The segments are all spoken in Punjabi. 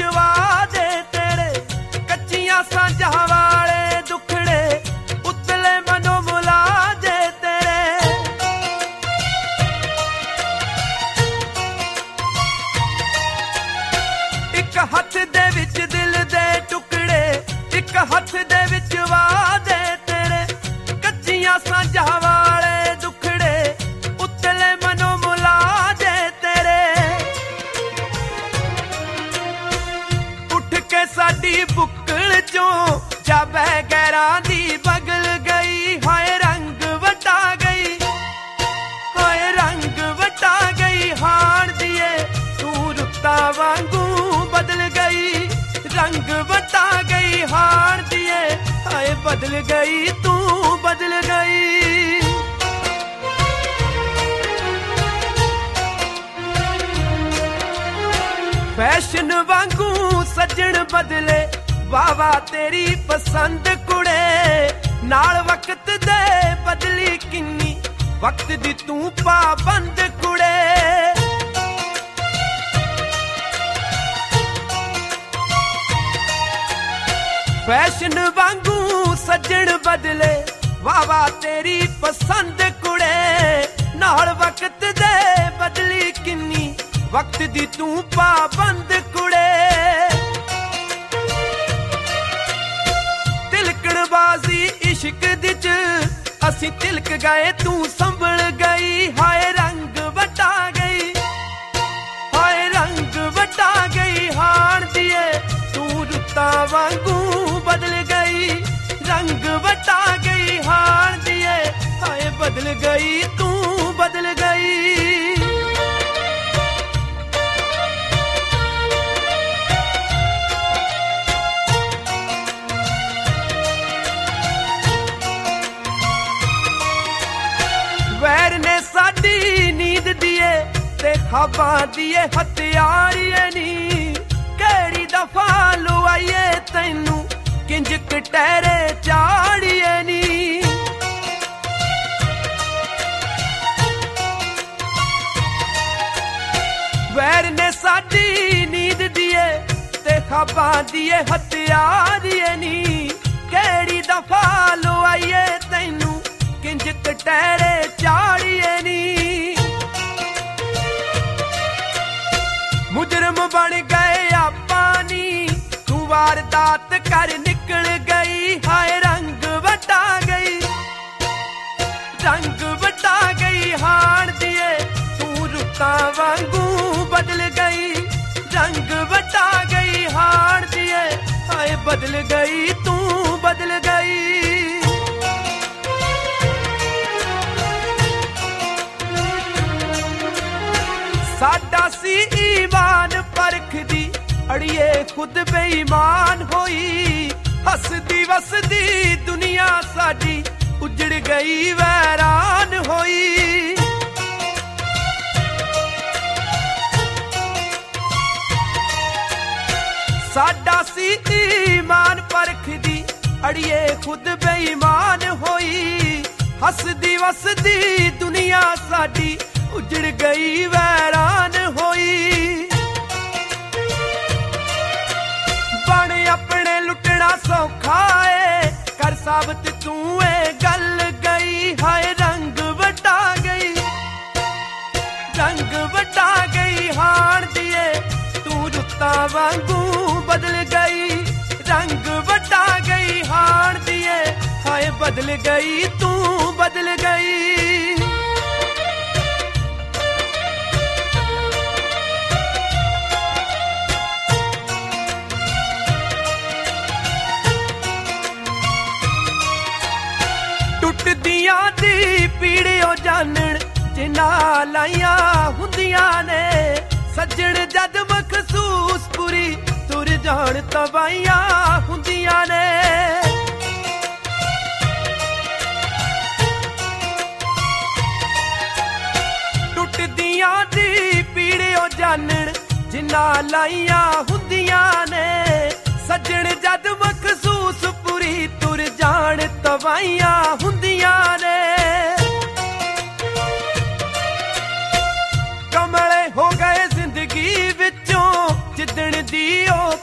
ਵਾਦੇ ਤੇਰੇ, ਕੱਚੀਆਂ ਸਾਂਝਾਂ ਵਾਲੇ ਦੁਖੜੇ ਉਤਲੇ ਮਨੋਂ ਮੁਲਾਜੇ ਤੇਰੇ। ਇੱਕ ਹੱਥ ਦੇ ਵਿੱਚ ਦਿਲ ਦੇ ਟੁਕੜੇ, ਇੱਕ ਹੱਥ ਦੇ ਵਿੱਚ ਵਾਦੇ ਤੇਰੇ, ਕੱਚੀਆਂ ਸਾਂਝਾਂ ਵਾਲੇ ਦੁਖੜੇ ਉਤਲੇ ਮਨੋਂ ਮੁਲਾਜੇ ਤੇਰੇ। ਉੱਠ ਕੇ ਸਾਡੀ ਬੁੱਕਲ ਚੋਂ ਜਾਬੈ ਗੈਰਾਂ ਦੀ ਬਗਲ ਗਈ, ਹਾਏ ਰੰਗ ਵਟਾ ਗਈ, ਹਾਏ ਰੰਗ ਵਟਾ ਗਈ ਹਾਣ ਦੀਏ ਤੂੰ ਰੁੱਤਾਂ ਵਾਂਗੂ ਬਦਲ ਗਈ, ਰੰਗ ਵਟਾ ਗਈ ਹਾਣ ਦੀਏ ਹਾਏ ਬਦਲ ਗਈ ਤੂੰ ਬਦਲ ਗਈ। ਫੈਸ਼ਨ ਵਾਂਗੂ ਸੱਜਣ ਬਦਲੇ ਵਾਵਾ ਤੇਰੀ ਪਸੰਦ ਕੁੜੇ, ਨਾਲ ਵਕਤ ਦੇ ਬਦਲੀ ਕਿੰਨੀ ਵਕਤ ਦੀ ਤੂੰ ਪਾਬੰਦ ਕੁੜੇ। ਫੈਸ਼ਨ ਵਾਂਗੂ ਸੱਜਣ ਬਦਲੇ ਵਾਵਾ ਤੇਰੀ ਪਸੰਦ ਕੁੜੇ, ਨਾਲ ਵਕਤ ਦੇ ਬਦਲੀ ਕਿੰਨੀ ਵਕਤ ਦੀ ਤੂੰ ਪਾਬੰਦ ਕੁੜੇ। ਤਿਲਕਣਬਾਜ਼ੀ ਇਸ਼ਕ ਦੀ ਚ ਅਸੀਂ ਤਿਲਕ ਗਏ ਤੂੰ ਸੰਭਲ ਗਈ, ਹਾਏ ਰੰਗ ਵਟਾ ਗਈ, ਹਾਏ ਰੰਗ ਵਟਾ ਗਈ ਹਾਣ ਦੀਏ ਤੂੰ ਰੁੱਤਾਂ ਵਾਂਗੂ ਬਦਲ ਗਈ, ਰੰਗ ਵਟਾ ਗਈ ਹਾਣ ਦੀਏ ਹਾਏ ਬਦਲ ਗਈ ਤੂੰ ਬਦਲ ਗਈ। ਵੈਰ ਨੇ ਸਾਡੀ ਨੀਂਦ ਦੀਏ ਤੇ ਖਾਬਾਂ ਦੀਏ ਹਥਿਆਰੀਏ ਨੀ, ਕਿਹੜੀ ਦਫਾ ਲੁਆਈਏ ਤੈਨੂੰ ਕਿੰਜ ਕਟਹਿਰੇ ਚਾੜੀਏ ਨੀ। ਵੈਰ ਨੇ ਸਾਡੀ ਨੀਂਦ ਦੀਏ ਤੇ ਖਾਬਾਂ ਦੀਏ ਹਥਿਆਰੀਏ ਨੀ, ਕਿਹੜੀ ਦਫਾ ਲੁਆਈਏ ਤੈਨੂੰ ਕਿੰਜ ਕਟਹਿਰੇ ਚਾੜੀਏ ਨੀ। ਮੁਜਰਮ ਬਣ ਗਏ ਆਪਾਂ ਨੀ, ਤੂੰ ਵਾਰਦਾਤ ਕਰ ਨਿਕਲ ਗਈ, ਹਾਏ ਰੰਗ ਵਟਾ ਗਈ, ਰੰਗ ਵਟਾ ਗਈ ਹਾਣ ਦੀਏ ਤੂੰ ਰੁੱਤਾਂ ਵਾਂਗੂ ਬਦਲ ਗਈ, ਰੰਗ ਵਟਾ ਗਈ ਹਾਣ ਦੀਏ ਹਾਏ ਬਦਲ ਗਈ ਤੂੰ ਬਦਲ ਗਈ। ਸਾਡਾ ਸੀ ਈਮਾਨ ਪਰਖਦੀ ਅੜੀਏ ਖੁਦ ਬੇਈਮਾਨ ਹੋਈ, ਹੱਸਦੀ ਵਸਦੀ ਦੁਨੀਆ ਸਾਡੀ ਉਜੜ ਗਈ ਵੈਰਾਨ ਹੋਈ। ਸਾਡਾ ਸੀ ਈਮਾਨ ਪਰਖਦੀ ਅੜੀਏ ਖੁਦ ਬੇਈਮਾਨ ਹੋਈ, ਹੱਸਦੀ ਵਸਦੀ ਦੁਨੀਆ ਸਾਡੀ ਉਜੜ ਗਈ ਵੈਰਾਨ ਹੋਈ। ਬਣ ਆਪਣੇ ਲੁੱਟਣਾ ਸੌਖਾ ਏ, ਕਰ ਸਾਬਤ ਤੂੰ ਏ ਗੱਲ ਗਈ, ਹਾਏ ਰੰਗ ਵਟਾ ਗਈ, ਰੰਗ ਵਟਾ ਗਈ ਹਾਣ ਦੀਏ ਤੂੰ ਰੁੱਤਾਂ ਵਾਂਗੂ ਬਦਲ ਗਈ, ਰੰਗ ਵਟਾ ਗਈ ਹਾਣ ਦੀਏ ਹਾਏ ਬਦਲ ਗਈ ਤੂੰ ਬਦਲ ਗਈ। ਟੁੱਟਦੀਆਂ ਦੀ ਪੀੜਿਓ ਜਾਣਨ ਜਿਨ੍ਹਾਂ ਲਾਈਆਂ ਹੁੰਦੀਆਂ ਨੇ, ਸੱਜਣ ਜਦ ਮਖਸੂਸ ਪੂਰੀ ਤੁਰ ਜਾਣ ਤਬਾਈਆਂ ਹੁੰਦੀਆਂ ਨੇ। ਟੁੱਟਦੀਆਂ ਦੀ ਪੀੜਿਓ ਜਾਣਨ ਜਿਨ੍ਹਾਂ ਲਾਈਆਂ ਹੁੰਦੀਆਂ ਨੇ, ਸੱਜਣ ਜਦ ਮਖਸੂਸ ਪੂਰੀ ਤੁਰ ਜਾਣ ਤਬਾਈਆਂ ਹੁੰਦੀਆਂ ਨੇ। ਕਮਲੇ ਹੋ ਗਏ ਜ਼ਿੰਦਗੀ ਵਿੱਚੋਂ ਜਿੱਦਣ ਦੀ ਉਹ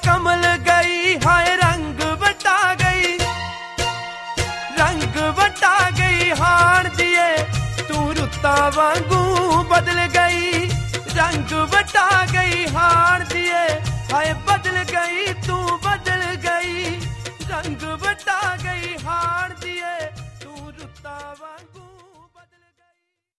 ਵਾਂਗੂ